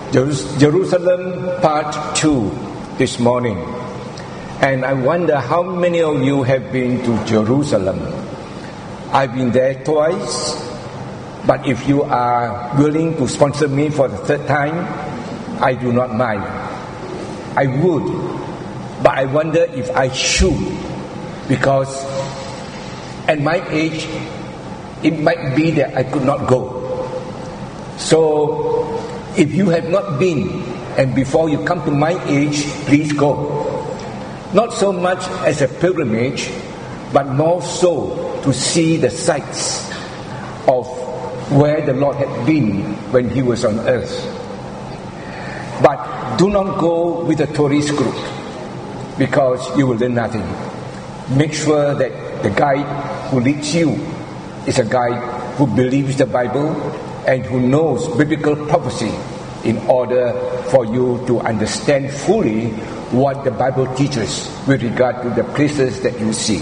Jerusalem Part 2 this morning. And I wonder how many of you have been to Jerusalem. I've been there twice, but if you are willing to sponsor me for the third time, I do not mind. I would, but I wonder if I should, because at my age, it might be that I could not go. So, if you have not been, and before you come to my age, please go. Not so much as a pilgrimage, but more so to see the sights of where the Lord had been when He was on earth. But do not go with a tourist group, because you will learn nothing. Make sure that the guide who leads you is a guide who believes the Bible and who knows biblical prophecy, in order for you to understand fully what the Bible teaches with regard to the places that you see.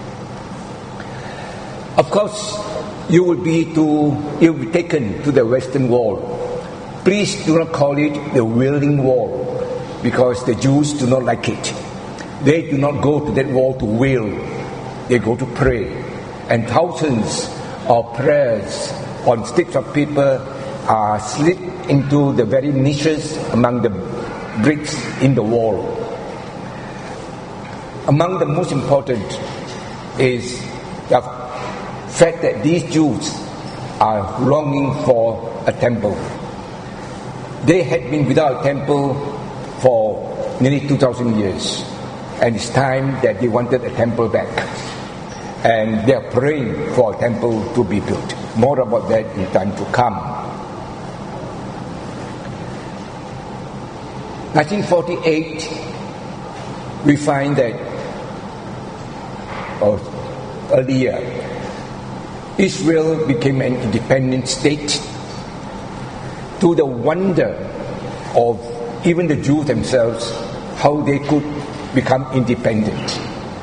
Of course, you will be taken to the Western Wall. Please do not call it the Wailing Wall, because the Jews do not like it. They do not go to that wall to wail. They go to pray. And thousands of prayers on sticks of paper are slid into the very niches among the bricks in the wall. Among the most important is the fact that these Jews are longing for a temple. They had been without a temple for nearly 2,000 years, and it's time that they wanted a temple back. And they are praying for a temple to be built. More about that in time to come. 1948, we find that, or earlier, Israel became an independent state, to the wonder of even the Jews themselves, how they could become independent.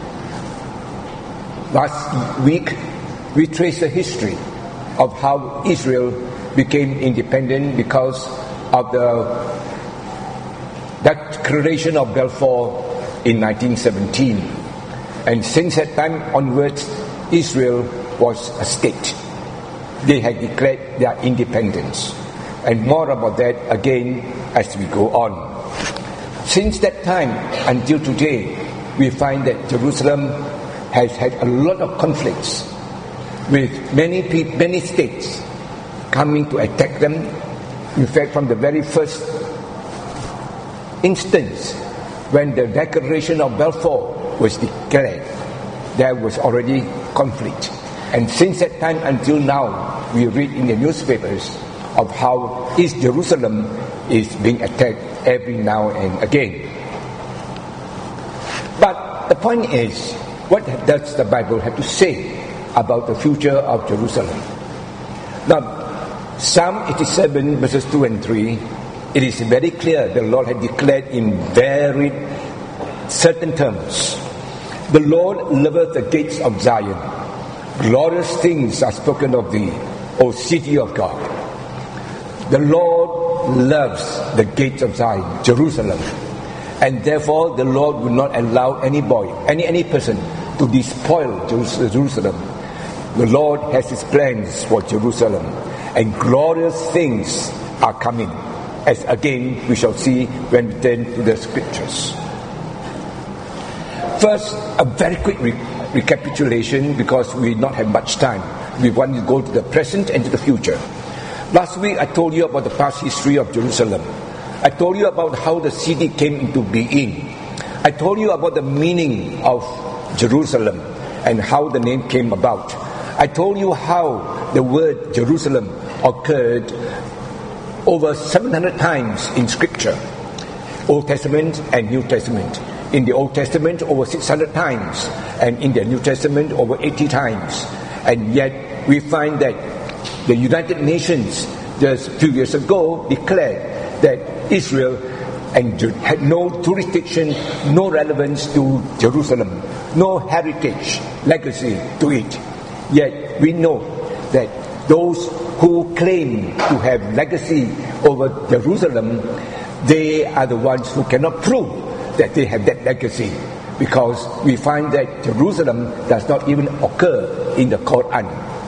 Last week, we traced the history of how Israel became independent because of the Declaration of Balfour in 1917. And since that time onwards, Israel was a state. They had declared their independence. And more about that again as we go on. Since that time until today, we find that Jerusalem has had a lot of conflicts with many states coming to attack them. In fact, from the very first instance, when the Declaration of Balfour was declared, there was already conflict. And since that time until now, we read in the newspapers of how East Jerusalem is being attacked every now and again. But the point is, what does the Bible have to say about the future of Jerusalem? Now, Psalm 87 verses 2 and 3, it is very clear the Lord had declared in very certain terms, "The Lord loveth the gates of Zion. Glorious things are spoken of thee, O city of God." The Lord loves the gates of Zion, Jerusalem. And therefore the Lord will not allow any person to despoil Jerusalem. The Lord has His plans for Jerusalem, and glorious things are coming, as again we shall see when we turn to the scriptures. First, a very quick recapitulation, because we not have much time. We want to go to the present and to the future. Last week I told you about the past history of Jerusalem. I told you about how the city came into being. I told you about the meaning of Jerusalem and how the name came about. I told you how the word Jerusalem occurred over 700 times in Scripture, Old Testament and New Testament. In the Old Testament over 600 times, and in the New Testament over 80 times. And yet we find that the United Nations just a few years ago declared that Israel had no jurisdiction, no relevance to Jerusalem, no heritage, legacy to it. Yet we know that those who claim to have legacy over Jerusalem, they are the ones who cannot prove that they have that legacy, because we find that Jerusalem does not even occur in the Quran.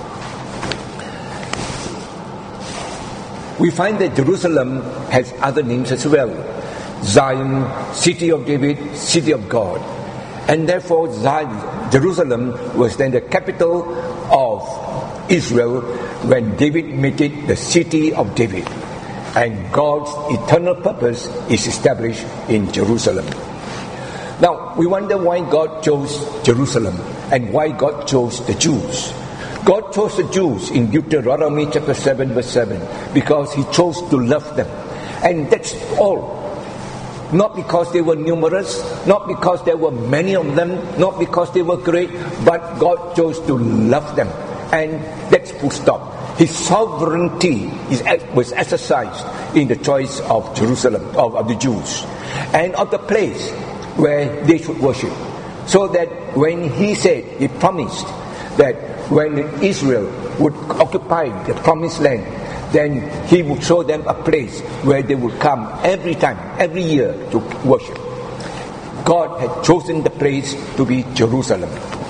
We find that Jerusalem has other names as well: Zion, City of David, City of God. And therefore Jerusalem was then the capital of Israel when David made it the City of David. And God's eternal purpose is established in Jerusalem. Now, we wonder why God chose Jerusalem and why God chose the Jews. God chose the Jews in Deuteronomy chapter 7 verse 7 because He chose to love them. And that's all. Not because they were numerous, not because there were many of them, not because they were great, but God chose to love them. And that's full stop. His sovereignty was exercised in the choice of Jerusalem, of the Jews, and of the place where they should worship. So that when He said, He promised that when Israel would occupy the promised land, then He would show them a place where they would come every time, every year to worship. God had chosen the place to be Jerusalem.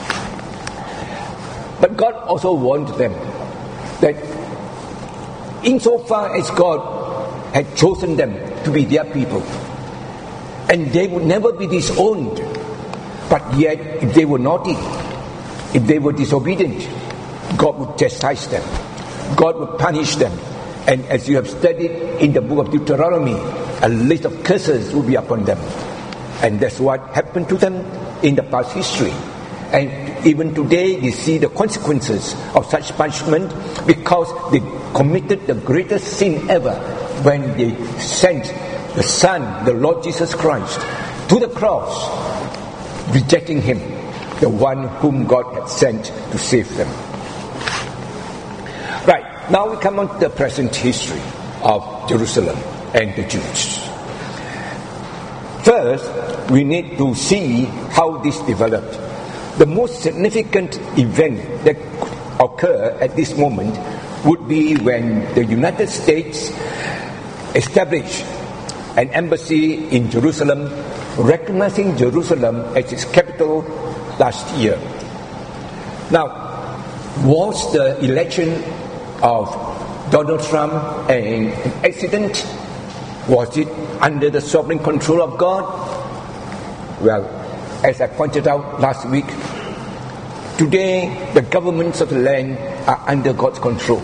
But God also warned them that insofar as God had chosen them to be their people, and they would never be disowned, but yet if they were naughty, if they were disobedient, God would chastise them. God would punish them. And as you have studied in the book of Deuteronomy, a list of curses will be upon them. And that's what happened to them in the past history. And even today, they see the consequences of such punishment because they committed the greatest sin ever when they sent the Son, the Lord Jesus Christ, to the cross, rejecting Him, the one whom God had sent to save them. Right, now we come on to the present history of Jerusalem and the Jews. First, we need to see how this developed. The most significant event that could occur at this moment would be when the United States established an embassy in Jerusalem, recognizing Jerusalem as its capital last year. Now, was the election of Donald Trump an accident? Was it under the sovereign control of God? Well, as I pointed out last week, today the governments of the land are under God's control.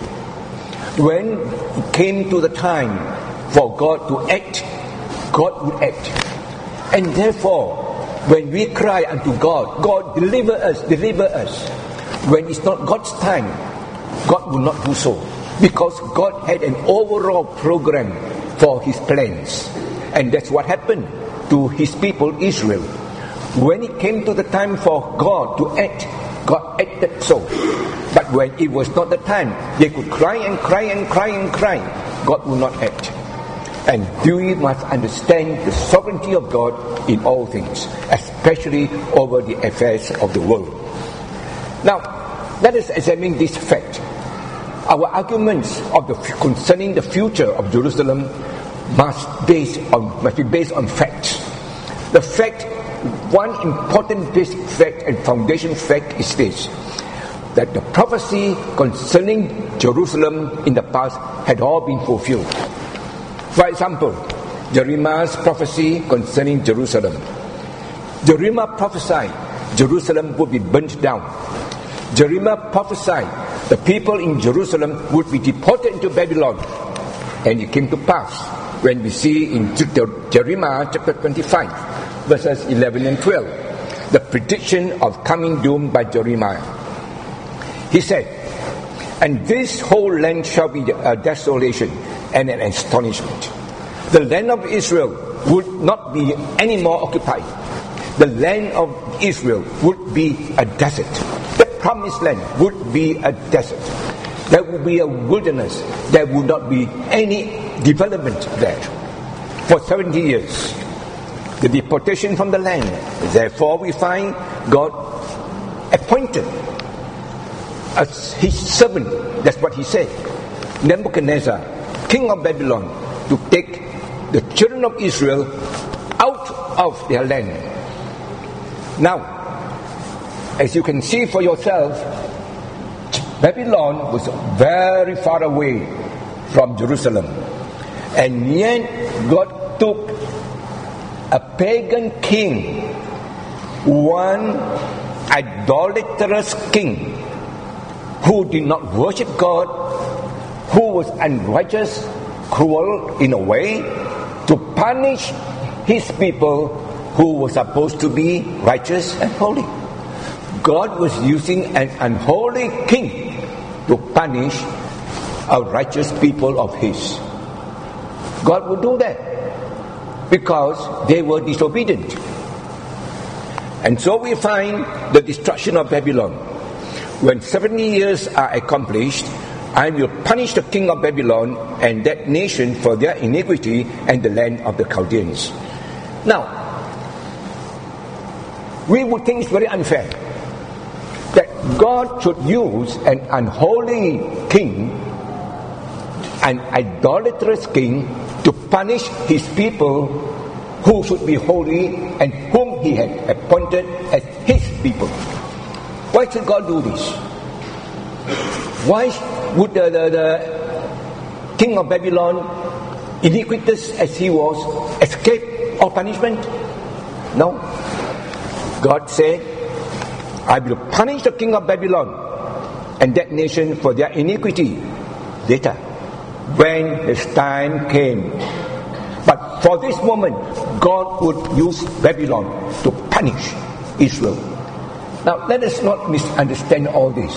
When it came to the time for God to act, God would act. And therefore, when we cry unto God, God deliver us, deliver us. When it's not God's time, God will not do so. Because God had an overall program for His plans. And that's what happened to His people Israel. When it came to the time for God to act, God acted so. But when it was not the time, they could cry and cry and cry and cry. God will not act. And we must understand the sovereignty of God in all things, especially over the affairs of the world. Now, let us examine this fact. Our arguments concerning the future of Jerusalem must be based on facts. The fact, one important basic fact and foundation fact is this: that the prophecy concerning Jerusalem in the past had all been fulfilled. For example, Jeremiah's prophecy concerning Jerusalem. Jeremiah prophesied Jerusalem would be burnt down. Jeremiah prophesied the people in Jerusalem would be deported into Babylon. And it came to pass when we see in Jeremiah chapter 25, verses 11 and 12, the prediction of coming doom by Jeremiah. He said, "And this whole land shall be a desolation and an astonishment. The land of Israel would not be any more occupied. The land of Israel would be a desert. The promised land would be a desert. There would be a wilderness. There would not be any development there for 70 years. The deportation from the land. Therefore, we find God appointed as His servant." That's what He said. Nebuchadnezzar, king of Babylon, to take the children of Israel out of their land. Now, as you can see for yourself, Babylon was very far away from Jerusalem. And yet God took a pagan king, one idolatrous king, who did not worship God, who was unrighteous, cruel in a way, to punish his people who were supposed to be righteous and holy. God was using an unholy king to punish a righteous people of his. God would do that because they were disobedient. And so we find the destruction of Babylon. When 70 years are accomplished, I will punish the king of Babylon and that nation for their iniquity and the land of the Chaldeans. Now, we would think it's very unfair that God should use an unholy king, an idolatrous king, to punish his people who should be holy and whom he had appointed as his people. Why should God do this? Why would the king of Babylon, iniquitous as he was, escape all punishment? No. God said, I will punish the king of Babylon and that nation for their iniquity later, when his time came. But for this moment, God would use Babylon to punish Israel. Now, let us not misunderstand all this.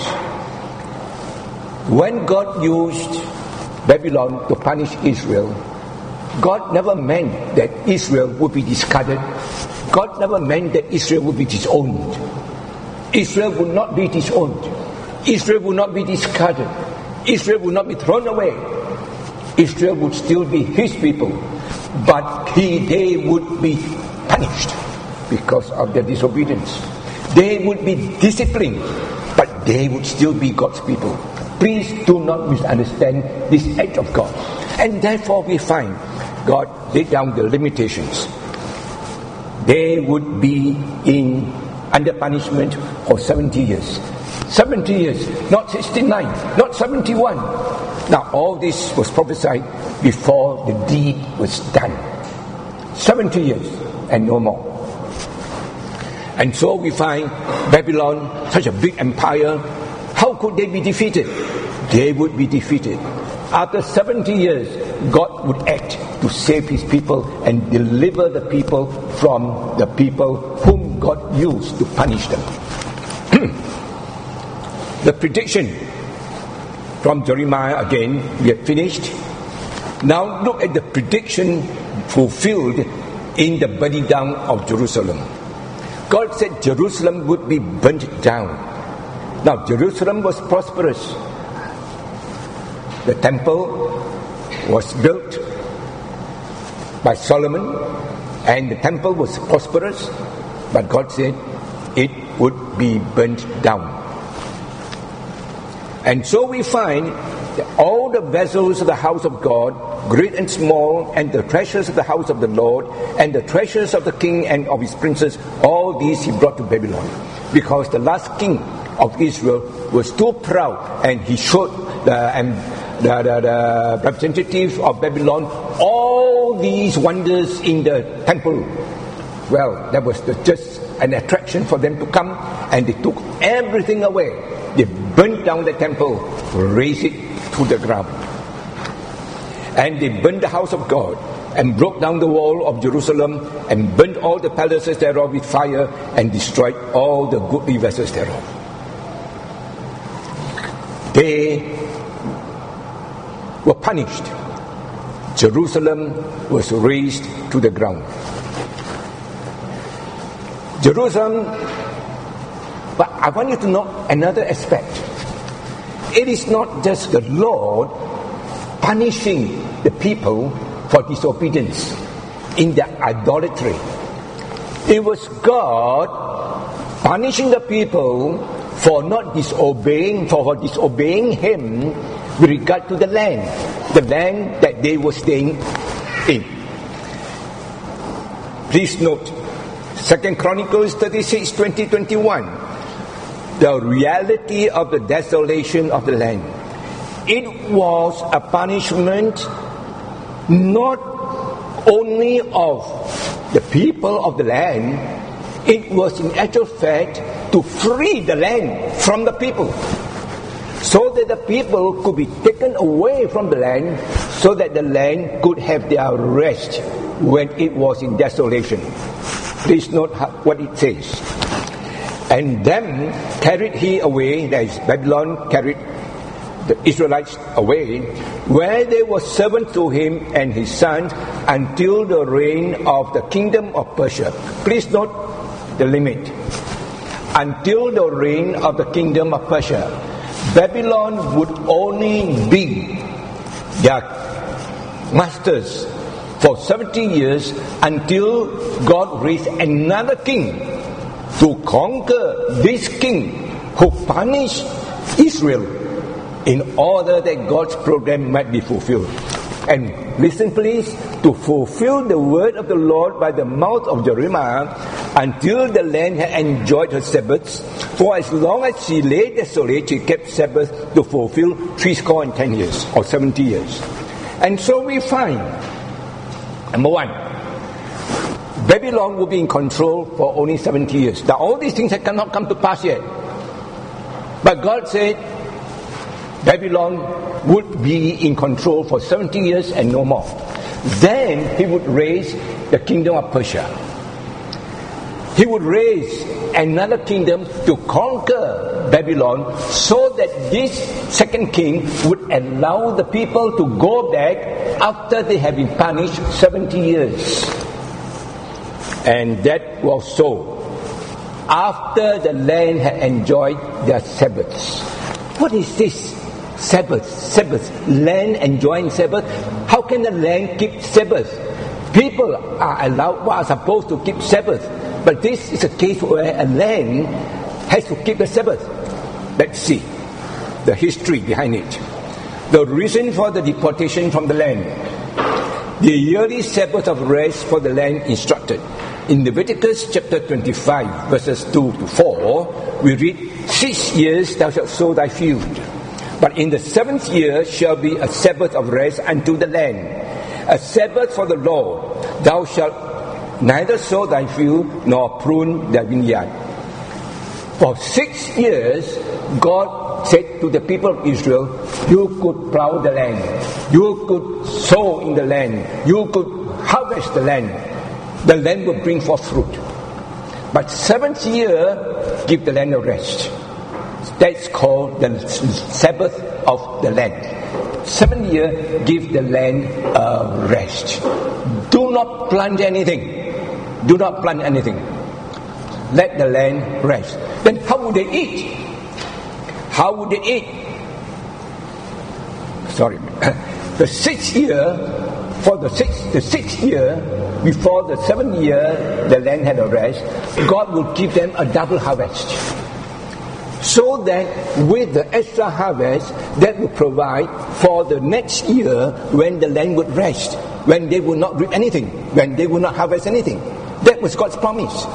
When God used Babylon to punish Israel, God never meant that Israel would be discarded. God never meant that Israel would be disowned. Israel would not be disowned. Israel would not be discarded. Israel would not be thrown away. Israel would still be his people, but they would be punished because of their disobedience. They would be disciplined, but they would still be God's people. Please do not misunderstand this act of God. And therefore we find God laid down the limitations. They would be under punishment for 70 years. 70 years, not 69, not 71. Now all this was prophesied before the deed was done. 70 years and no more. And so we find Babylon, such a big empire, how could they be defeated? They would be defeated. After 70 years, God would act to save his people and deliver the people from the people whom God used to punish them. The prediction from Jeremiah again, we have finished. Now look at the prediction fulfilled in the burning down of Jerusalem. God said Jerusalem would be burnt down. Now Jerusalem was prosperous. The temple was built by Solomon and the temple was prosperous, but God said it would be burnt down. And so we find that all the vessels of the house of God, great and small, and the treasures of the house of the Lord, and the treasures of the king and of his princes, all these he brought to Babylon. Because the last king of Israel was too proud, and he showed the representatives of Babylon all these wonders in the temple. Well, that was just an attraction for them to come, and they took everything away. They burnt down the temple, razed it to the ground. And they burned the house of God, and broke down the wall of Jerusalem, and burnt all the palaces thereof with fire, and destroyed all the goodly vessels thereof. They were punished. Jerusalem was razed to the ground. Jerusalem, but I want you to know another aspect. It is not just the Lord punishing the people for disobedience in their idolatry. It was God punishing the people for not disobeying, for disobeying Him with regard to the land that they were staying in. Please note, 2 Chronicles 36, 20, 21, the reality of the desolation of the land. It was a punishment not only of the people of the land, it was in actual fact to free the land from the people, so that the people could be taken away from the land, so that the land could have their rest when it was in desolation. Please note what it says. And them carried he away, that is, Babylon carried the Israelites away, where they were servants to him and his sons until the reign of the kingdom of Persia. Please note the limit. Until the reign of the kingdom of Persia. Babylon would only be their masters for 70 years until God raised another king to conquer this king who punished Israel in order that God's program might be fulfilled. And listen please, to fulfill the word of the Lord by the mouth of Jeremiah, until the land had enjoyed her Sabbaths, for as long as she lay desolate, she kept Sabbath to fulfill 70 years, or 70 years. And so we find, number one, Babylon will be in control for only 70 years. Now all these things cannot come to pass yet. But God said, Babylon would be in control for 70 years and no more. Then he would raise the kingdom of Persia. He would raise another kingdom to conquer Babylon, so that this second king would allow the people to go back after they have been punished 70 years. And that was so after the land had enjoyed their Sabbaths. What is this? Sabbath, land enjoying Sabbath. How can the land keep Sabbath? People are supposed to keep Sabbath, but this is a case where a land has to keep the Sabbath. Let's see the history behind it. The reason for the deportation from the land. The yearly Sabbath of rest for the land instructed. In Leviticus chapter 25, verses 2 to 4, we read, 6 years thou shalt sow thy field. But in the 7th year shall be a Sabbath of rest unto the land, a Sabbath for the Lord. Thou shalt neither sow thy field nor prune thy vineyard. For 6 years, God said to the people of Israel, you could plow the land, you could sow in the land, you could harvest the land will bring forth fruit. But 7th year, give the land a rest. That's called the Sabbath of the land. 7th year, give the land a rest. Do not plant anything. Do not plant anything. Let the land rest. Then how would they eat? How would they eat? Sorry. The 6th year, for the sixth year, before the 7th year, the land had a rest, God will give them a double harvest. So that with the extra harvest, that will provide for the next year when the land would rest, when they will not reap anything, when they will not harvest anything. That was God's promise.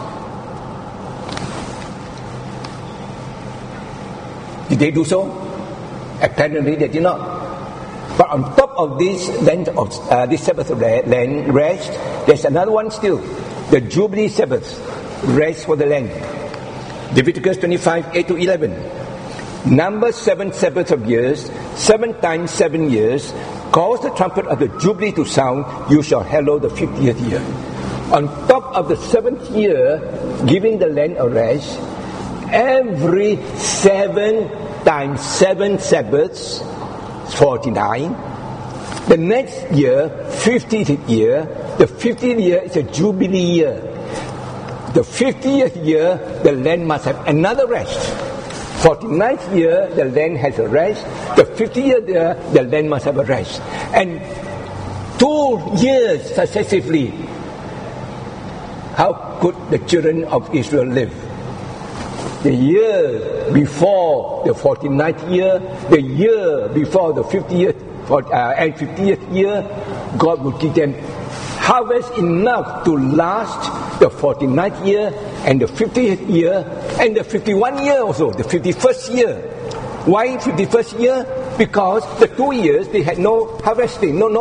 Did they do so? Apparently they did not. But on top of this land of this Sabbath of land rest, there's another one still, the Jubilee Sabbath, rest for the land. Leviticus 25, 8 to 11. Number 7 Sabbaths of years, 7 times 7 years, cause the trumpet of the Jubilee to sound, you shall hallow the 50th year. On top of the 7th year, giving the land a rest, every 7 times 7 Sabbaths, 49. The next year, 50th year, the 50th year is a Jubilee year. The 50th year, the land must have another rest. 49th year, the land has a rest. The 50th year, the land must have a rest. And 2 years successively, how could the children of Israel live? the year before the 49th year, the year before the 50th and 50th year, God will give them harvest enough to last the 49th year and the 50th year and the 51 year also, the 51st year. Why 51st year? Because the 2 years they had no harvesting, no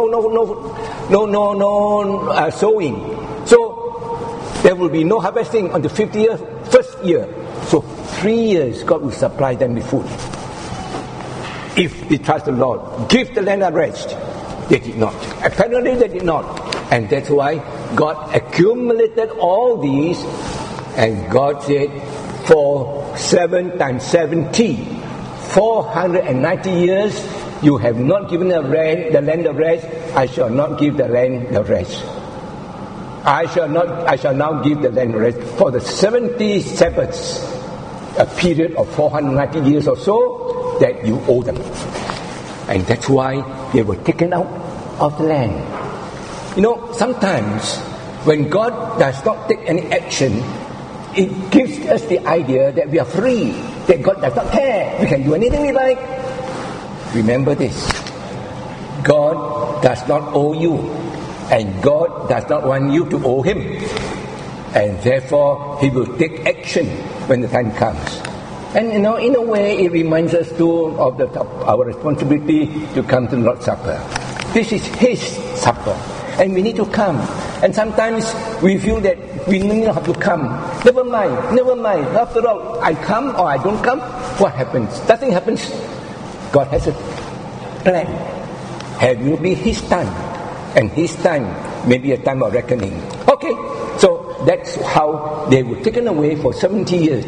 sowing. So there will be no harvesting on the 51st year. So 3 years God will supply them with food. If they trust the Lord, give the land a rest. They did not. Apparently they did not. And that's why God accumulated all these, and God said, for 7 times 70, 490 years, you have not given the land a rest. I shall not give the land the rest. I shall now give the land rest for the 70 Sabbaths, a period of 490 years or so that you owe them. And that's why they were taken out of the land. You know, sometimes when God does not take any action, it gives us the idea that we are free, that God does not care, we can do anything we like. Remember this: God does not owe you, and God does not want you to owe Him, and therefore He will take action when the time comes. And you know, in a way, it reminds us too of our responsibility to come to the Lord's Supper. This is His supper, and we need to come. And sometimes we feel that we don't have to come. Never mind. After all, I come or I don't come, what happens? Nothing happens. God has a plan. It will be His time. And His time may be a time of reckoning. Okay, so that's how they were taken away for 70 years.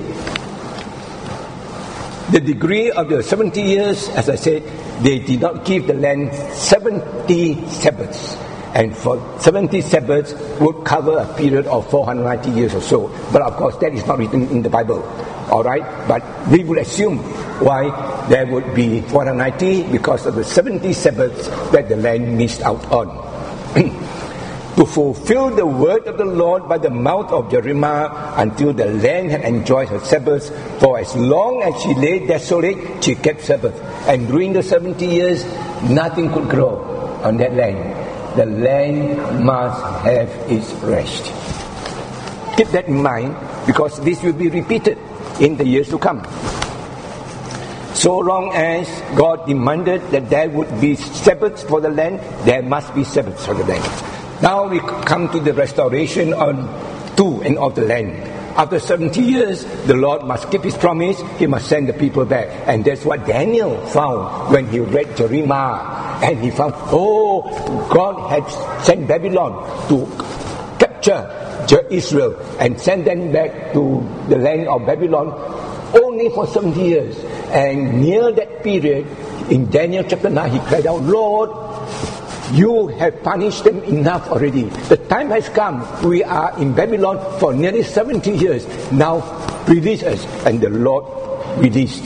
The degree of the 70 years, as I said, they did not give the land 70 Sabbaths. And for 70 Sabbaths would cover a period of 490 years or so. But of course that is not written in the Bible. Alright? But we would assume why there would be 490 because of the 70 Sabbaths that the land missed out on. To fulfill the word of the Lord by the mouth of Jeremiah until the land had enjoyed her Sabbaths. For as long as she lay desolate, she kept Sabbath. And during the 70 years, nothing could grow on that land. The land must have its rest. Keep that in mind, because this will be repeated in the years to come. So long as God demanded that there would be Sabbaths for the land, there must be Sabbaths for the land. Now we come to the restoration to and of the land. After 70 years, the Lord must keep His promise. He must send the people back. And that's what Daniel found when he read Jeremiah. And he found, God had sent Babylon to capture Israel and send them back to the land of Babylon only for 70 years. And near that period, in Daniel chapter 9, he cried out, Lord, you have punished them enough already. The time has come. We are in Babylon for nearly 70 years. Now release us. And the Lord released.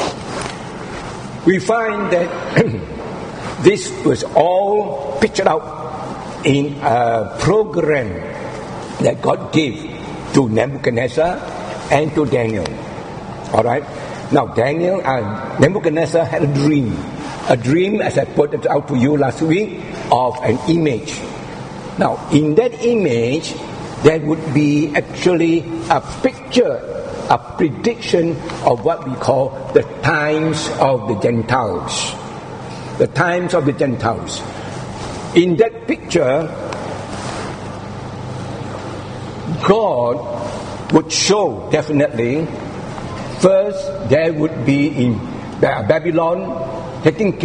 We find that this was all pictured out in a program that God gave to Nebuchadnezzar and to Daniel. Alright? Now Nebuchadnezzar had a dream. A dream, as I put it out to you last week, of an image. Now, in that image, there would be actually a picture, a prediction of what we call the times of the Gentiles. The times of the Gentiles. In that picture, God would show definitely, first there would be in Babylon taking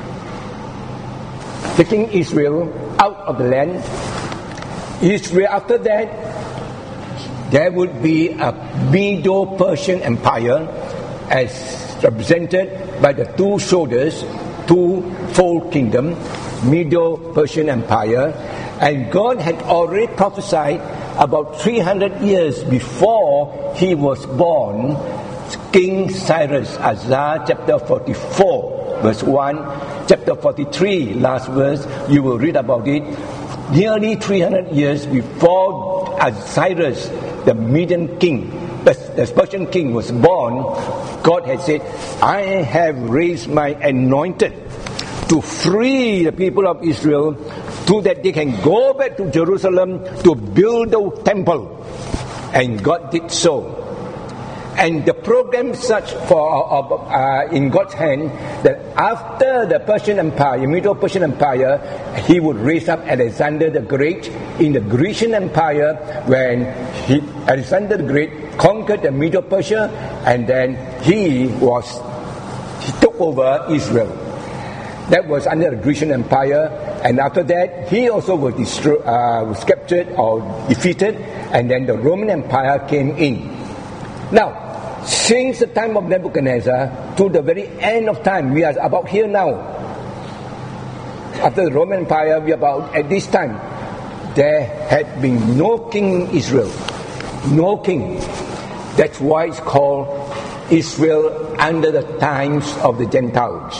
Israel out of the land. Israel, after that, there would be a Medo-Persian Empire as represented by the two shoulders, two-fold kingdom, Medo-Persian Empire. And God had already prophesied about 300 years before he was born, King Cyrus, Isaiah chapter 44. Verse 1, chapter 43, last verse, you will read about it. Nearly 300 years before Cyrus, the Median king, the Persian king was born, God had said, I have raised my anointed to free the people of Israel so that they can go back to Jerusalem to build the temple. And God did so. And the program such in God's hand that after the Persian Empire, Medo-Persian Empire, He would raise up Alexander the Great in the Grecian Empire, when Alexander the Great conquered the Medo-Persia, and then he took over Israel. That was under the Grecian Empire, and after that he also was captured or defeated, and then the Roman Empire came in. Now, since the time of Nebuchadnezzar to the very end of time, we are about here now. After the Roman Empire, we are about at this time. There had been no king in Israel. No king. That's why it's called Israel under the times of the Gentiles.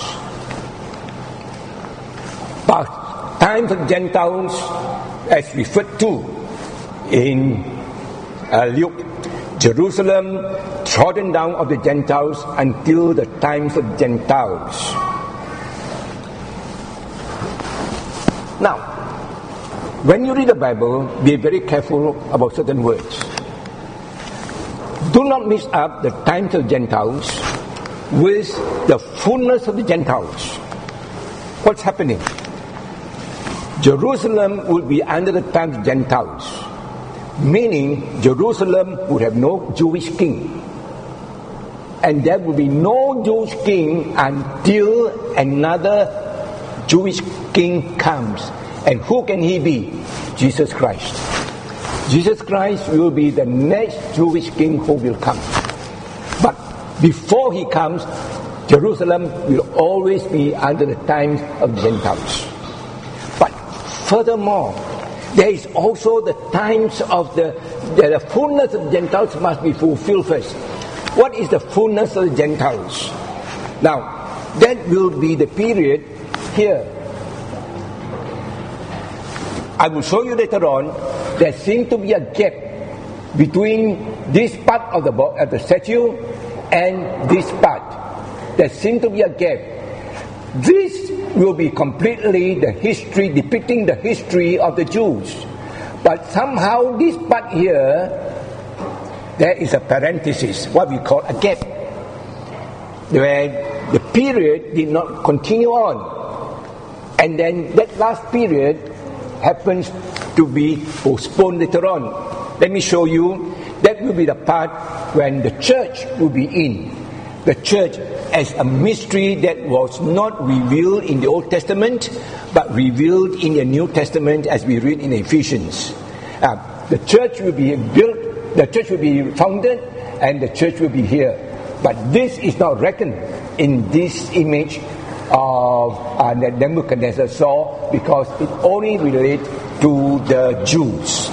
But times of Gentiles, as referred to in Luke, Jerusalem trodden down of the Gentiles until the times of Gentiles. Now, when you read the Bible, be very careful about certain words. Do not mix up the times of Gentiles with the fullness of the Gentiles. What's happening? Jerusalem will be under the times of Gentiles, meaning Jerusalem would have no Jewish king. And there will be no Jewish king until another Jewish king comes. And who can he be? Jesus Christ. Jesus Christ will be the next Jewish king who will come. But before he comes, Jerusalem will always be under the times of the Gentiles. But furthermore, there is also the times of the fullness of the Gentiles must be fulfilled first. What is the fullness of the Gentiles? Now, that will be the period here. I will show you later on, there seems to be a gap between this part of the statue and this part. There seems to be a gap. This will be completely the history, depicting the history of the Jews. But somehow this part here, there is a parenthesis, what we call a gap, where the period did not continue on. And then that last period happens to be postponed later on. Let me show you. That will be the part when the church will be in. The church as a mystery that was not revealed in the Old Testament, but revealed in the New Testament, as we read in Ephesians. The church will be built, the church will be founded, and the church will be here. But this is not reckoned in this image of that Nebuchadnezzar saw, because it only relates to the Jews.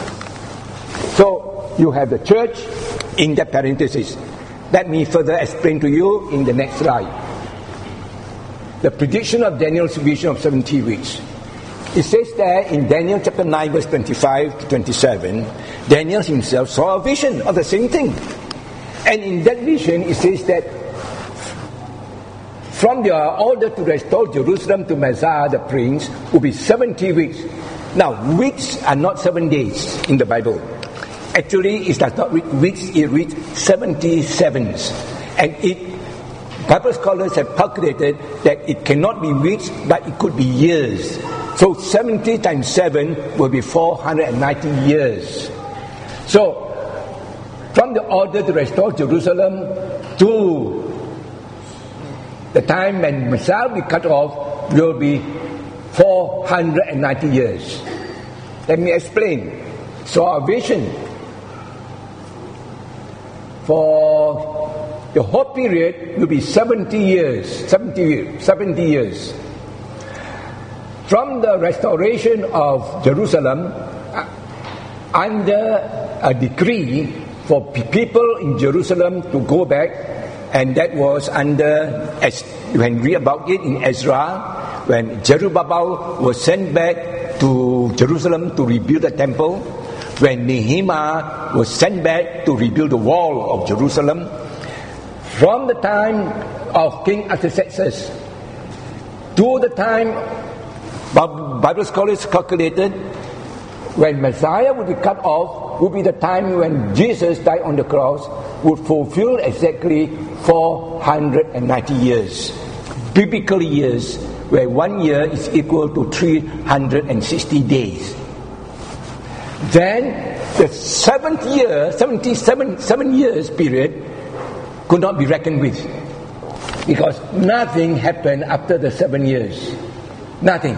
So you have the church in that parenthesis. Let me further explain to you in the next slide. The prediction of Daniel's vision of 70 weeks. It says there in Daniel chapter 9 verse 25 to 27, Daniel himself saw a vision of the same thing. And in that vision it says that from their order to restore Jerusalem to Messiah the prince will be 70 weeks. Now, weeks are not 7 days in the Bible. Actually, it does not read weeks, it reads 77s. And Bible scholars have calculated that it cannot be weeks, but it could be years. So 70 times 7 will be 490 years. So, from the order to restore Jerusalem to the time when Messiah will be cut off will be 490 years. Let me explain. So our vision for the whole period will be 70 years. 70 years. From the restoration of Jerusalem, under a decree for people in Jerusalem to go back, and that was under, as you can read about it in Ezra, when Zerubbabel was sent back to Jerusalem to rebuild the temple. when Nehemiah was sent back to rebuild the wall of Jerusalem, from the time of King Artaxerxes to the time, Bible scholars calculated, when Messiah would be cut off, would be the time when Jesus died on the cross, would fulfill exactly 490 years. Biblical years, where 1 year is equal to 360 days. Then the 7 years period could not be reckoned with, because nothing happened after the 7 years. Nothing.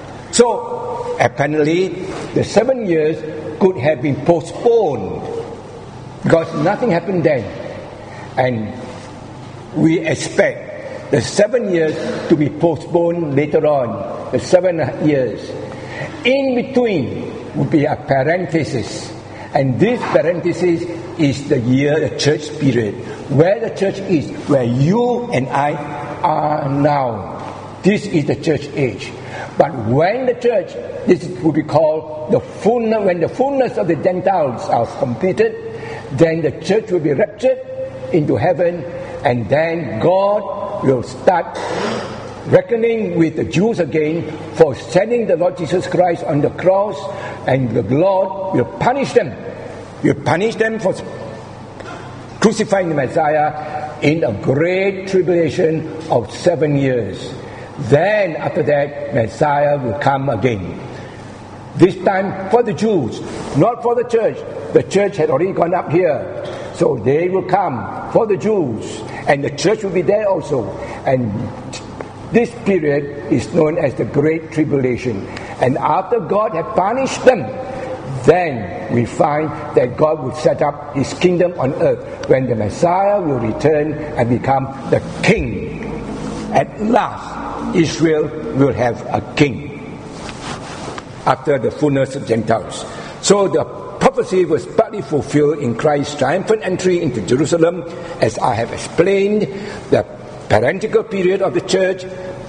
So apparently the 7 years could have been postponed, because nothing happened then. And we expect the 7 years to be postponed later on, the 7 years. In between would be a parenthesis. And this parenthesis is the year, the church period, where the church is, where you and I are now. This is the church age. But when the church, this would be called the fullness, when the fullness of the Gentiles are completed, then the church will be raptured into heaven, and then God will start reckoning with the Jews again for sending the Lord Jesus Christ on the cross, and the Lord will punish them. He will punish them for crucifying the Messiah in a great tribulation of 7 years. Then after that, Messiah will come again. This time for the Jews, not for the church. The church had already gone up here. So they will come for the Jews, and the church will be there also. And this period is known as the Great Tribulation. And after God had punished them, then we find that God will set up His kingdom on earth, when the Messiah will return and become the king. At last, Israel will have a king after the fullness of Gentiles. So the prophecy was partly fulfilled in Christ's triumphant entry into Jerusalem, as I have explained, the parentical period of the church,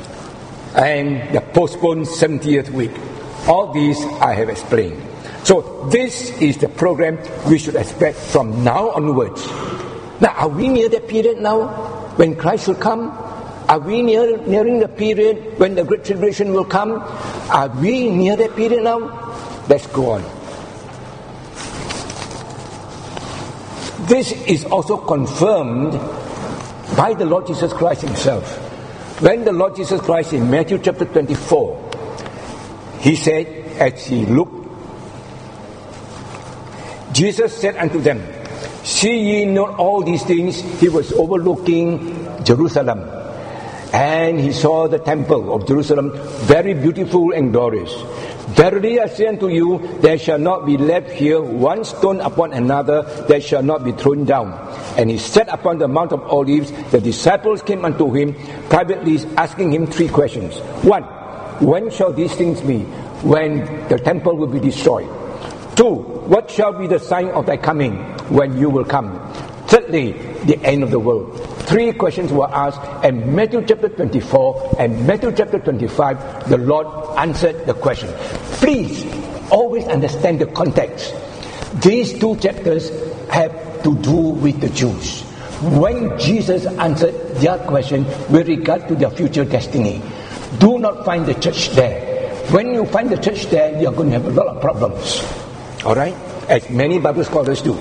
and the postponed 70th week. All these I have explained. So this is the program we should expect from now onwards. Now, are we near that period now, when Christ will come? Are we nearing the period when the Great Tribulation will come? Are we near that period now? Let's go on. This is also confirmed by the Lord Jesus Christ Himself. When the Lord Jesus Christ in Matthew chapter 24, He said, as He looked, Jesus said unto them, see ye not all these things? He was overlooking Jerusalem, and He saw the temple of Jerusalem, very beautiful and glorious. Verily I say unto you, there shall not be left here one stone upon another that shall not be thrown down. And He sat upon the Mount of Olives. The disciples came unto Him privately, asking Him 3 questions. 1, when shall these things be? When the temple will be destroyed. 2, what shall be the sign of thy coming, when you will come? Thirdly, the end of the world. 3 questions were asked, and Matthew chapter 24 and Matthew chapter 25, the Lord answered the question. Please always understand the context. These 2 chapters have to do with the Jews. When Jesus answered their question with regard to their future destiny, do not find the church there. When you find the church there, you're going to have a lot of problems. Alright? As many Bible scholars do.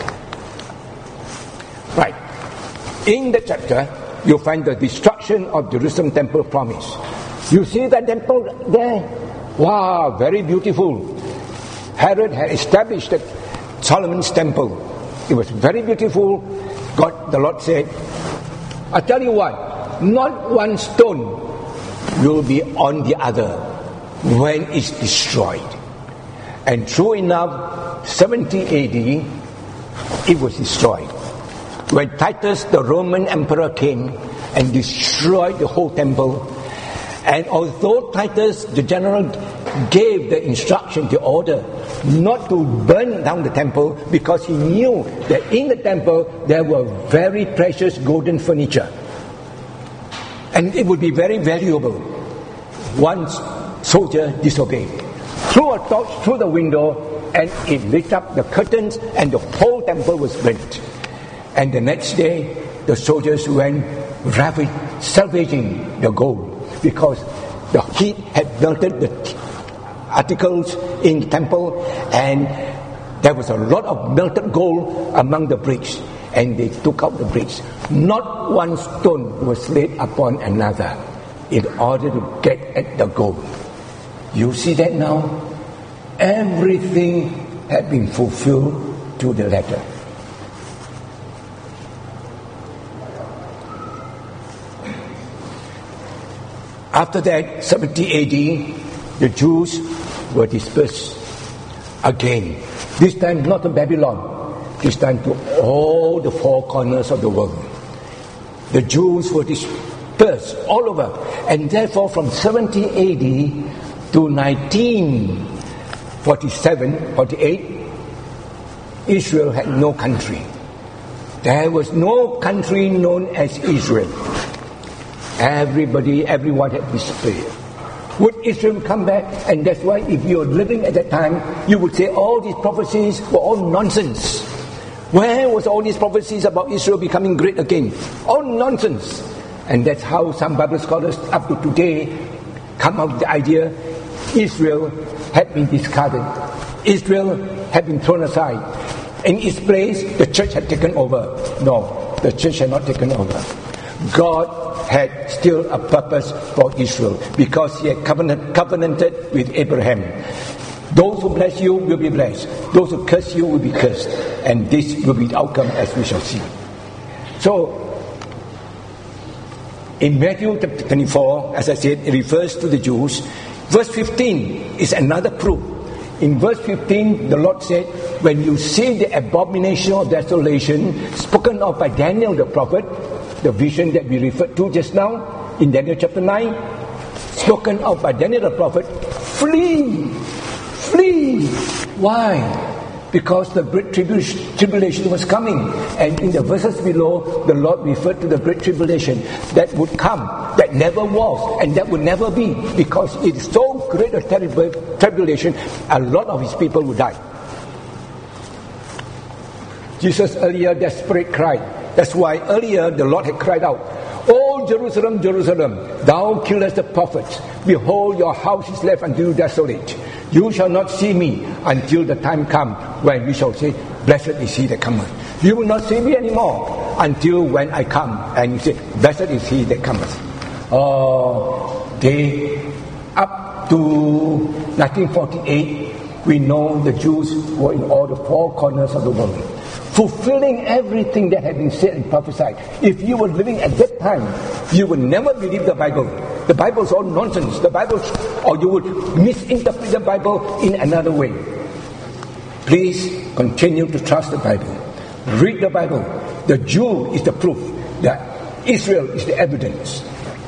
Right. In the chapter, you'll find the destruction of Jerusalem temple promise. You see that temple there? Wow, very beautiful. Herod had established Solomon's temple. It was very beautiful. The Lord said, I tell you what, not one stone will be on the other when it's destroyed. And true enough, 70 AD, it was destroyed. When Titus, the Roman emperor, came and destroyed the whole temple, and although Titus, the general, gave the instruction, the order, not to burn down the temple, because he knew that in the temple there were very precious golden furniture, and it would be very valuable. One soldier disobeyed, threw a torch through the window, and it lit up the curtains, and the whole temple was burnt. And the next day, the soldiers went salvaging the gold, because the heat had melted the articles in the temple, and there was a lot of melted gold among the bricks, and they took out the bricks. Not one stone was laid upon another in order to get at the gold. You see that now? Everything had been fulfilled to the letter. After that, 70 AD, the Jews were dispersed again. This time not to Babylon, this time to all the four corners of the world. The Jews were dispersed all over, and therefore from 70 AD to 1947-48, Israel had no country. There was no country known as Israel. Everyone had disappeared. Would Israel come back? And that's why if you're living at that time, you would say all these prophecies were all nonsense. Where was all these prophecies about Israel becoming great again? All nonsense. And that's how some Bible scholars up to today come up with the idea Israel had been discarded. Israel had been thrown aside. In its place, the church had taken over. No, the church had not taken over. God had still a purpose for Israel, because he had covenanted with Abraham. Those who bless you will be blessed. Those who curse you will be cursed. And this will be the outcome, as we shall see. So, in Matthew chapter 24, as I said, it refers to the Jews. Verse 15 is another proof. In verse 15, the Lord said, when you see the abomination of desolation spoken of by Daniel the prophet, the vision that we referred to just now in Daniel chapter 9, spoken of by Daniel the prophet, flee. Why? Because the great tribulation was coming. And in the verses below, the Lord referred to the great tribulation that would come, that never was, and that would never be, because it is so great a terrible tribulation, a lot of his people would die. Jesus earlier desperate cried. That's why earlier the Lord had cried out, "O Jerusalem, Jerusalem, thou killest the prophets. Behold, your house is left unto you desolate. You shall not see me until the time come when we shall say, blessed is he that cometh. You will not see me anymore until when I come, and you say, blessed is he that cometh." Up to 1948, we know the Jews were in all the four corners of the world, fulfilling everything that had been said and prophesied. If you were living at that time, you would never believe the Bible. The Bible is all nonsense. Or you would misinterpret the Bible in another way. Please continue to trust the Bible. Read the Bible. The Jew is the proof. That Israel is the evidence.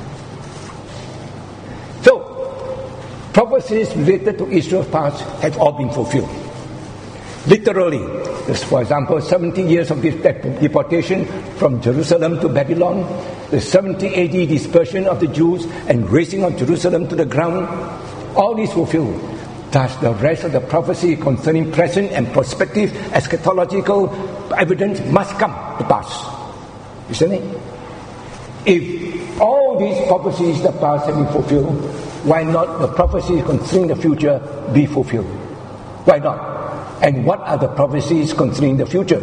So, prophecies related to Israel's past have all been fulfilled. Literally, for example, 70 years of deportation from Jerusalem to Babylon, the 70 AD dispersion of the Jews and razing of Jerusalem to the ground, all these fulfilled. Thus, the rest of the prophecy concerning present and prospective eschatological evidence must come to pass. Isn't it? If all these prophecies in the past have been fulfilled, why not the prophecies concerning the future be fulfilled? Why not? And what are the prophecies concerning the future?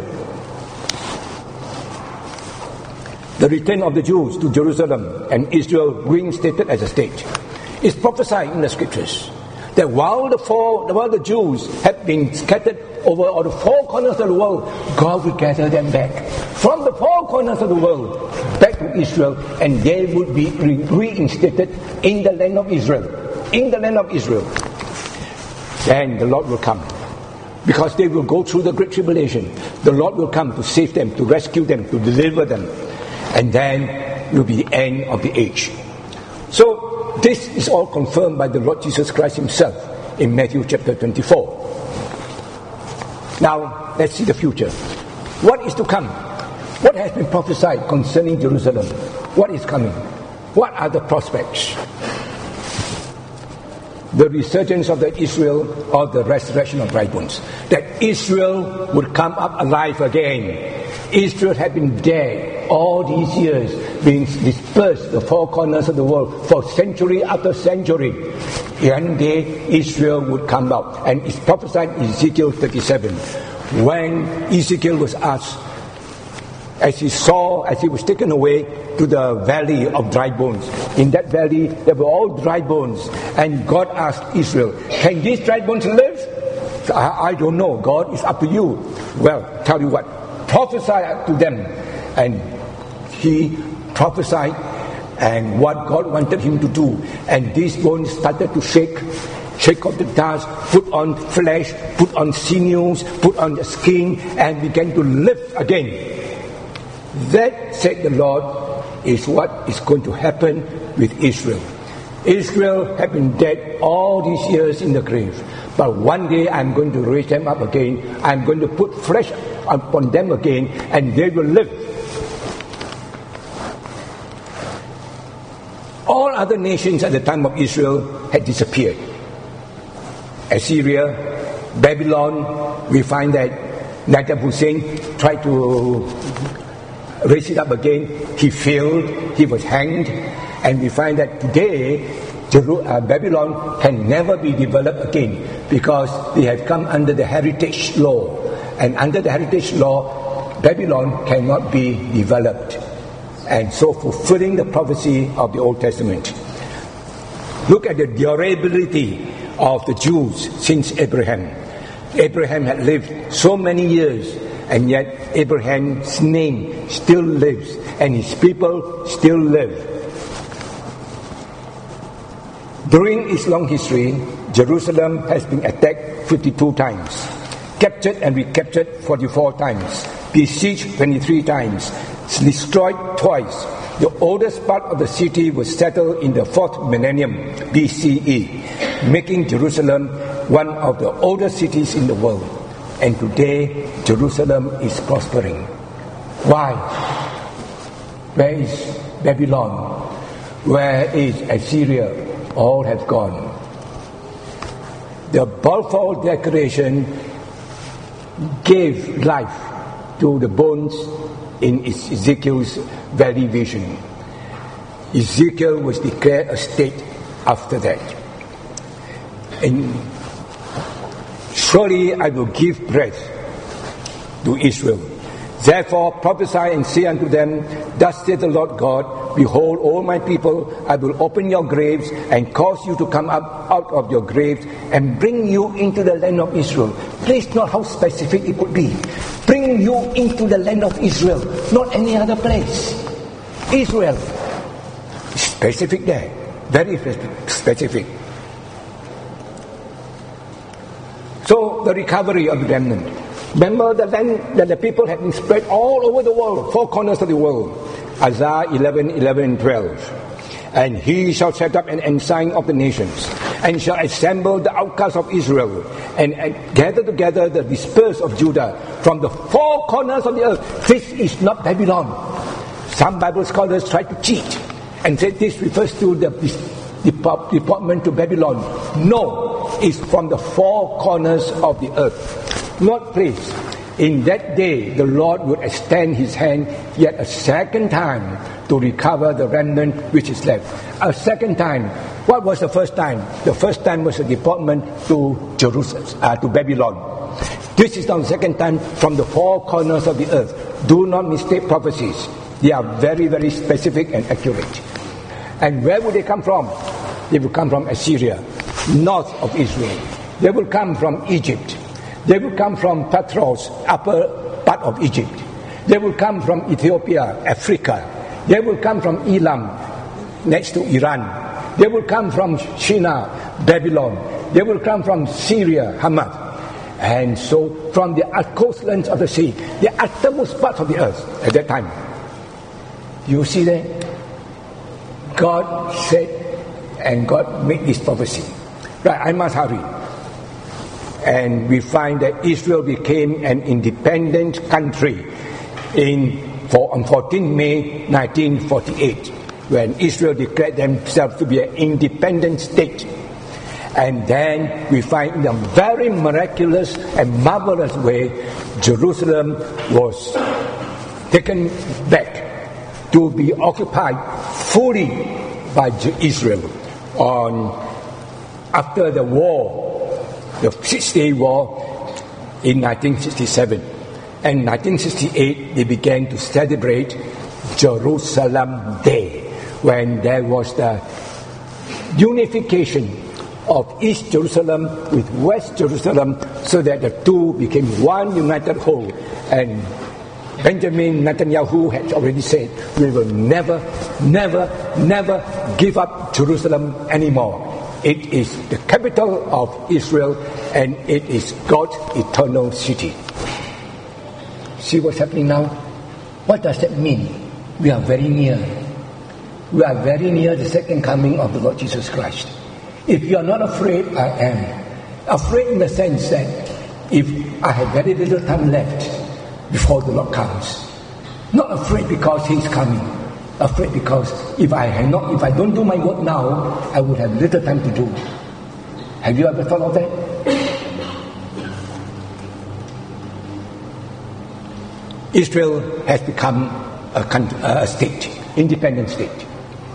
The return of the Jews to Jerusalem and Israel reinstated as a state. It's prophesied in the scriptures that while the Jews had been scattered over all the four corners of the world, God would gather them back from the four corners of the world back to Israel, and they would be reinstated in the land of Israel. In the land of Israel. Then the Lord will come. Because they will go through the great tribulation. The Lord will come to save them, to rescue them, to deliver them. And then will be the end of the age. So, this is all confirmed by the Lord Jesus Christ himself in Matthew chapter 24. Now, let's see the future. What is to come? What has been prophesied concerning Jerusalem? What is coming? What are the prospects? the resurgence of the Israel or the resurrection of dry bones. That Israel would come up alive again. Israel had been dead all these years, being dispersed the four corners of the world for century after century. One day Israel would come out, and it's prophesied in Ezekiel 37. When Ezekiel was asked, as he was taken away to the valley of dry bones. In that valley, there were all dry bones. And God asked Israel, can these dry bones live? I don't know. God, it's up to you. Well, tell you what, prophesy to them. And he prophesied and what God wanted him to do. And these bones started to shake off the dust, put on flesh, put on sinews, put on the skin, and began to live again. That, said the Lord, is what is going to happen with Israel. Israel have been dead all these years in the grave, but one day I'm going to raise them up again. I'm going to put flesh upon them again, and they will live. All other nations at the time of Israel had disappeared. Assyria, Babylon, we find that Saddam Hussein tried to raise it up again. He failed. He was hanged. And we find that today Babylon can never be developed again because they have come under the heritage law. And under the heritage law, Babylon cannot be developed. And so fulfilling the prophecy of the Old Testament. Look at the durability of the Jews since Abraham. Abraham had lived so many years, and yet Abraham's name still lives, and his people still live. During its long history, Jerusalem has been attacked 52 times, captured and recaptured 44 times, besieged 23 times, destroyed twice. The oldest part of the city was settled in the 4th millennium BCE, making Jerusalem one of the oldest cities in the world. And today, Jerusalem is prospering. Why? Where is Babylon? Where is Assyria? All have gone. The Balfour Declaration gave life to the bones in Ezekiel's valley vision. Ezekiel was declared a state after that. And surely I will give breath to Israel. Therefore prophesy and say unto them, thus saith the Lord God, behold, all my people, I will open your graves and cause you to come up out of your graves and bring you into the land of Israel. Please note how specific it could be. Bring you into the land of Israel, not any other place. Israel. Specific there. Very specific. So the recovery of the remnant. Remember the land that the people had been spread all over the world, four corners of the world. Isaiah 11:11-12. And he shall set up an ensign of the nations, and shall assemble the outcasts of Israel, and gather together the dispersed of Judah from the four corners of the earth. This is not Babylon. Some Bible scholars try to cheat and say this refers to the deportment to Babylon. No, it's from the four corners of the earth. Note please, in that day the Lord would extend his hand yet a second time to recover the remnant which is left. A second time. What was the first time? The first time was the deportment to Jerusalem, to Babylon. This is now the second time from the four corners of the earth. Do not mistake prophecies. They are very, very specific and accurate. And where would they come from? They will come from Assyria, north of Israel. They will come from Egypt. They will come from Patros, upper part of Egypt. They will come from Ethiopia, Africa. They will come from Elam, next to Iran. They will come from Shinar, Babylon. They will come from Syria, Hamath. And so from the coastlands of the sea, the uttermost parts of the earth at that time. You see that? God said, and God made this prophecy. Right, I must hurry. And we find that Israel became an independent country on 14 May 1948, when Israel declared themselves to be an independent state. And then we find in a very miraculous and marvelous way, Jerusalem was taken back to be occupied fully by Israel after the war, the 6-day war in 1967. And 1968 they began to celebrate Jerusalem Day, when there was the unification of East Jerusalem with West Jerusalem, so that the two became one united whole. And Benjamin Netanyahu had already said, we will never, never, never give up Jerusalem anymore. It is the capital of Israel, and it is God's eternal city. See what's happening now? What does that mean? We are very near. We are very near the second coming of the Lord Jesus Christ. If you are not afraid, I am. Afraid in the sense that if I have very little time left before the Lord comes. Not afraid because He is coming. Afraid because if I don't do my work now, I would have little time to do. Have you ever thought of that? Israel has become a state, independent state.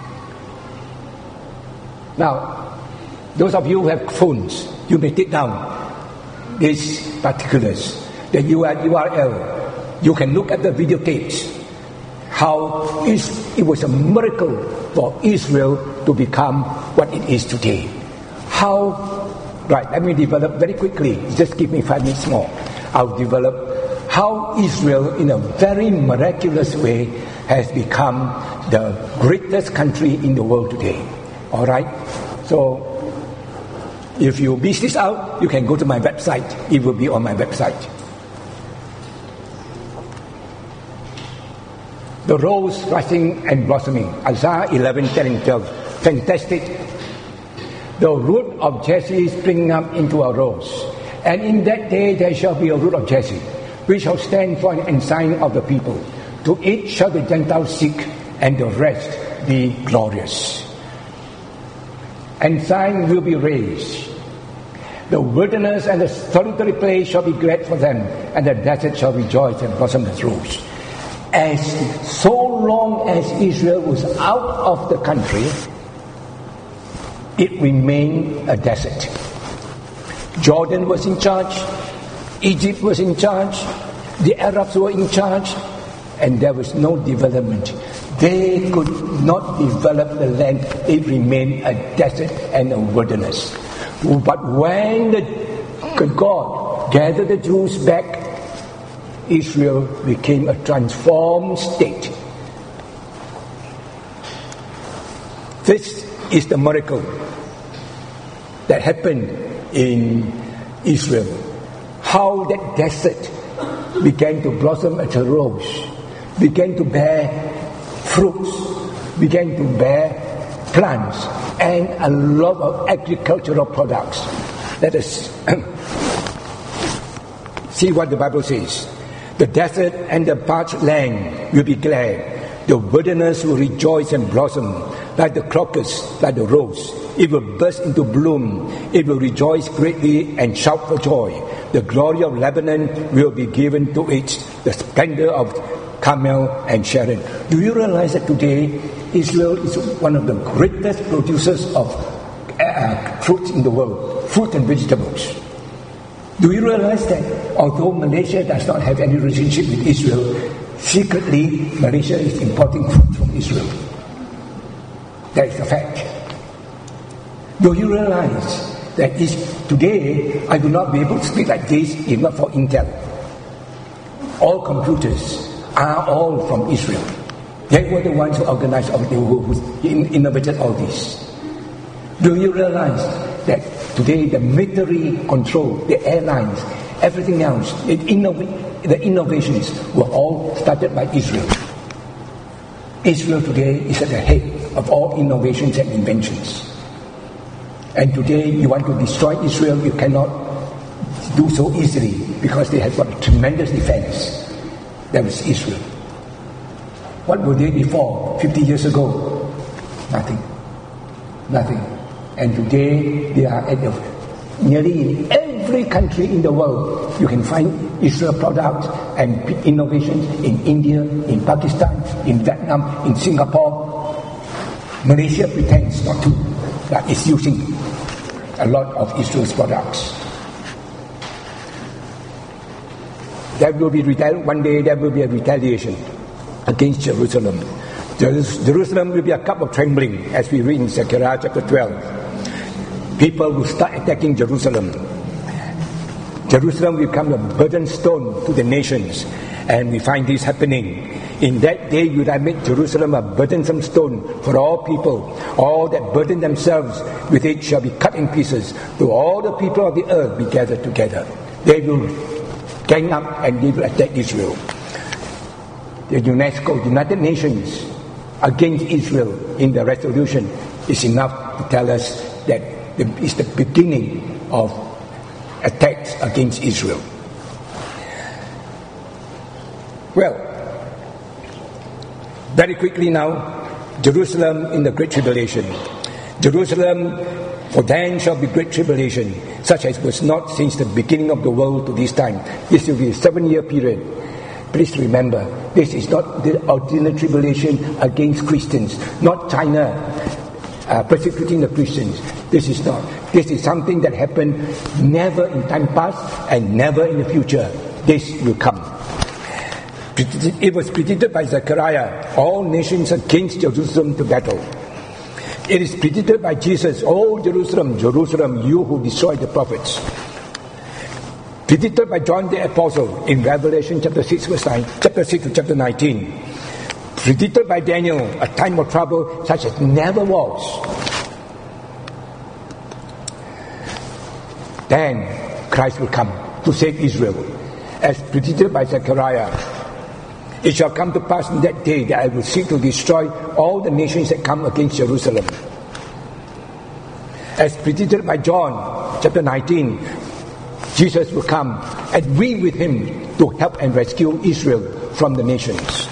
Now, those of you who have phones, you may take down these particulars, the URL. You can look at the videotapes. How it was a miracle for Israel to become what it is today. Let me develop very quickly. Just give me 5 minutes more. I'll develop how Israel, in a very miraculous way, has become the greatest country in the world today. All right? So, if you miss this out, you can go to my website. It will be on my website. The rose rising and blossoming. Isaiah 11:10 and 12. Fantastic. The root of Jesse springing up into a rose. And in that day there shall be a root of Jesse, which shall stand for an ensign of the people. To it shall the Gentiles seek, and the rest be glorious. And sign will be raised. The wilderness and the solitary place shall be glad for them, and the desert shall rejoice and blossom as rose. As so long as Israel was out of the country, it remained a desert. Jordan was in charge, Egypt was in charge, the Arabs were in charge, and there was no development. They could not develop the land. It remained a desert and a wilderness. But when God gathered the Jews back, Israel became a transformed state. This is the miracle that happened in Israel. How that desert began to blossom as a rose, began to bear fruits, began to bear plants, and a lot of agricultural products. Let us see what the Bible says. The desert and the parched land will be glad. The wilderness will rejoice and blossom like the crocus, like the rose. It will burst into bloom. It will rejoice greatly and shout for joy. The glory of Lebanon will be given to it, the splendor of Carmel and Sharon. Do you realize that today Israel is one of the greatest producers of fruits in the world, fruit and vegetables? Do you realize that although Malaysia does not have any relationship with Israel, secretly Malaysia is importing fruit from Israel? That is a fact. Do you realize that today I would not be able to speak like this if not for Intel? All computers are all from Israel. They were the ones who organized, who innovated all this. Do you realize that today the military control, the airlines, everything else, the innovations were all started by Israel? Israel today is at the head of all innovations and inventions. And today you want to destroy Israel, you cannot do so easily because they have got a tremendous defense. That was Israel. What were they before, 50 years ago? Nothing. And today they are at nearly in every country in the world. You can find Israel products and innovations in India, in Pakistan, in Vietnam, in Singapore. Malaysia pretends not to, but it's using a lot of Israel's products. There will be one day there will be a retaliation against Jerusalem. Jerusalem will be a cup of trembling, as we read in Zechariah chapter 12. People will start attacking Jerusalem. Jerusalem will become a burden stone to the nations, and we find this happening. In that day will I make Jerusalem a burdensome stone for all people. All that burden themselves with it shall be cut in pieces. To all the people of the earth be gathered together. They will gang up and they will attack Israel. The UNESCO, United Nations, against Israel in the resolution is enough to tell us that it's the beginning of attacks against Israel. Well, very quickly now, Jerusalem in the Great Tribulation. Jerusalem, for then shall be great tribulation, such as was not since the beginning of the world to this time. This will be a 7-year period. Please remember, this is not the ordinary tribulation against Christians, not China persecuting the Christians. This is not. This is something that happened never in time past and never in the future. This will come. It was predicted by Zechariah, all nations against Jerusalem to battle. It is predicted by Jesus, "Oh Jerusalem, Jerusalem, you who destroyed the prophets." Predicted by John the Apostle in Revelation chapter 6 verse 9, chapter 6 to chapter 19. Predicted by Daniel, a time of trouble such as never was. Then Christ will come to save Israel, as predicted by Zechariah. It shall come to pass in that day that I will seek to destroy all the nations that come against Jerusalem. As predicted by John chapter 19, Jesus will come and we with him to help and rescue Israel from the nations.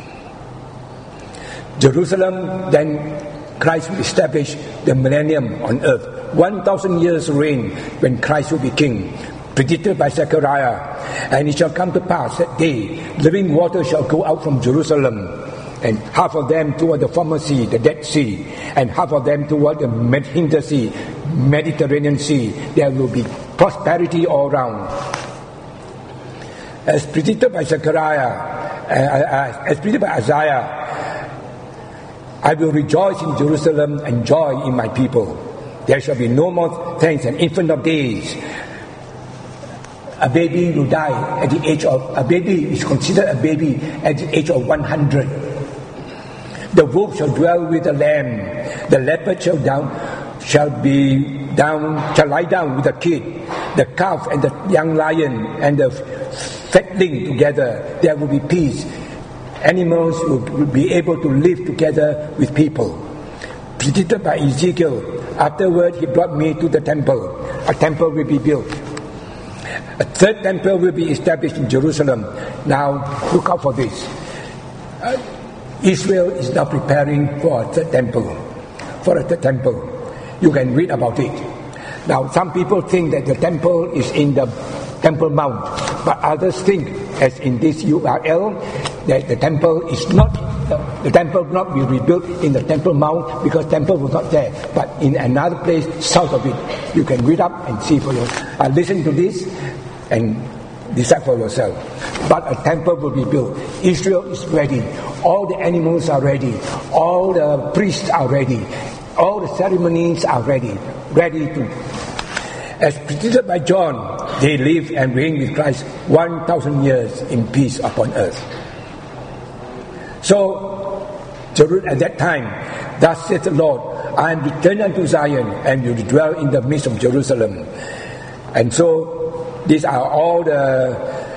Jerusalem, then Christ will establish the millennium on earth. 1,000 years reign when Christ will be king. Predicted by Zechariah, and it shall come to pass that day, living water shall go out from Jerusalem, and half of them toward the former sea, the Dead Sea, and half of them toward the Hinter Sea, Mediterranean Sea. There will be prosperity all around. As predicted by Zechariah, as predicted by Isaiah, I will rejoice in Jerusalem and joy in my people. There shall be no more thanks and infant of days. A baby will die at the age of, a baby is considered a baby at the age of 100. The wolf shall dwell with the lamb. The leopard shall lie down with the kid. The calf and the young lion and the fatling together. There will be peace. Animals will be able to live together with people. Predicted by Ezekiel, afterward he brought me to the temple. A temple will be built. A third temple will be established in Jerusalem. Now, look out for this. Israel is now preparing for a third temple. You can read about it. Now, some people think that the temple is in the Temple Mount, but others think, as in this URL, that the temple will not be rebuilt in the Temple Mount because temple was not there, but in another place south of it. You can read up and see for yourself. Listen to this and decide for yourself. But a temple will be built. Israel is ready. All the animals are ready. All the priests are ready. All the ceremonies are ready. As predicted by John, they live and reign with Christ 1,000 years in peace upon earth. So, at that time, thus saith the Lord, I am returned unto Zion and will dwell in the midst of Jerusalem. And so, these are all the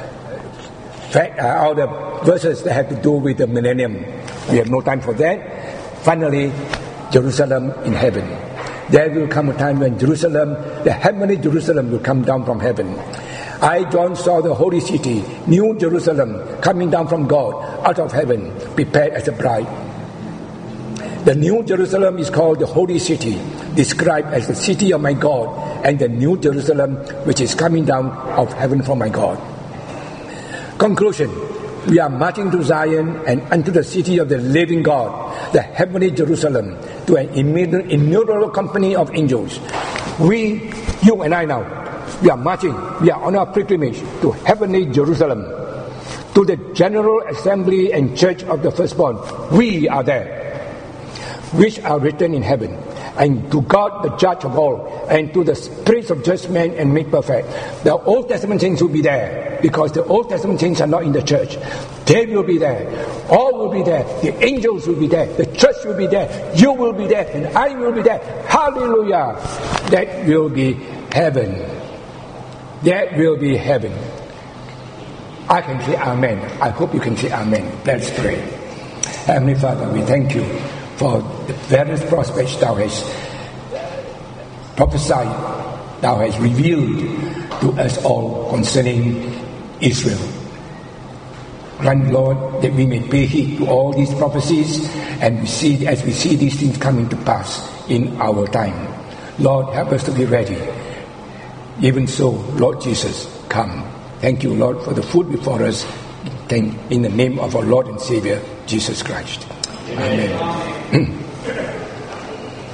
verses that have to do with the millennium. We have no time for that. Finally, Jerusalem in heaven. There will come a time when Jerusalem, the heavenly Jerusalem, will come down from heaven. I, John, saw the holy city, New Jerusalem, coming down from God, out of heaven, prepared as a bride. The New Jerusalem is called the holy city. described as the city of my God and the new Jerusalem which is coming down of heaven from my God. Conclusion. We are marching to Zion and unto the city of the living God, the heavenly Jerusalem, to an innumerable company of angels. We, you and I now, we are marching, we are on our pilgrimage to heavenly Jerusalem, to the general assembly and church of the firstborn. We are there, which are written in heaven, and to God the judge of all, and to the spirits of just men and made perfect. The Old Testament saints will be there, because the Old Testament saints are not in the church. They will be there. All will be there. The angels will be there. The church will be there. You will be there, and I will be there. Hallelujah! That will be heaven. That will be heaven. I can say amen. I hope you can say amen. Let's pray. Heavenly Father, we thank you for the various prospects thou hast prophesied, thou hast revealed to us all concerning Israel. Grant, Lord, that we may pay heed to all these prophecies, and as we see these things coming to pass in our time. Lord, help us to be ready. Even so, Lord Jesus, come. Thank you, Lord, for the food before us. In the name of our Lord and Savior, Jesus Christ. Amen.